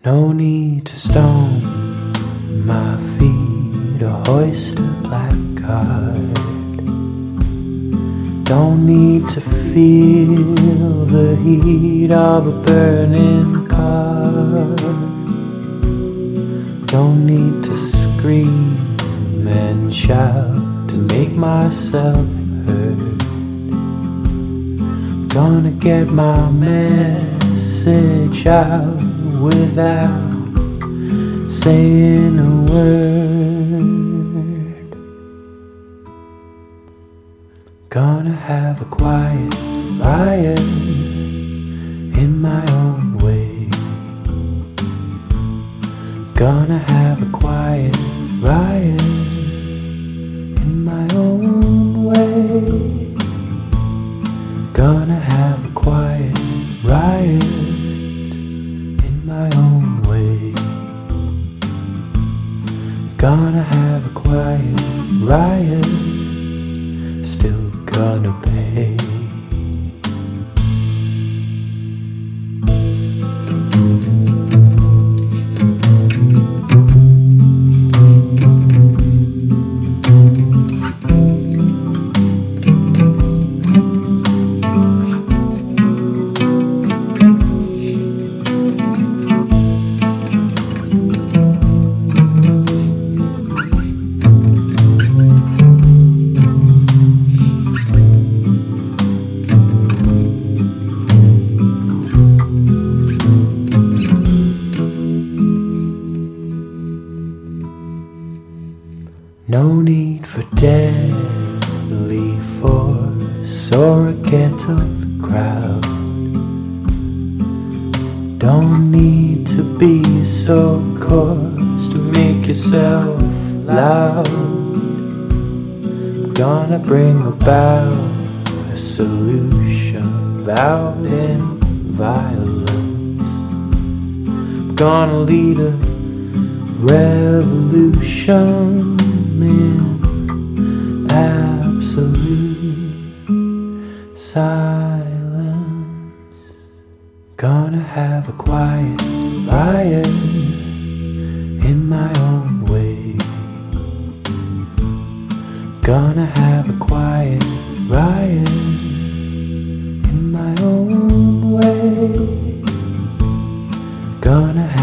No need to stone my feet or hoist a placard. Don't need to feel the heat of a burning car. Don't need to scream and shout to make myself heard. Gonna get my message out without saying a word. Gonna have a quiet riot in my own way. Gonna have a quiet riot in my own way. Gonna have a quiet riot in my own way. Gonna have a quiet riot, still gonna pay. No need for deadly force or a get of the crowd. Don't need to be so coarse to make yourself loud. Gonna bring about a solution without any violence. Gonna lead a revolution in absolute silence. Gonna have a quiet riot in my own way. Gonna have a quiet riot in my own way. Gonna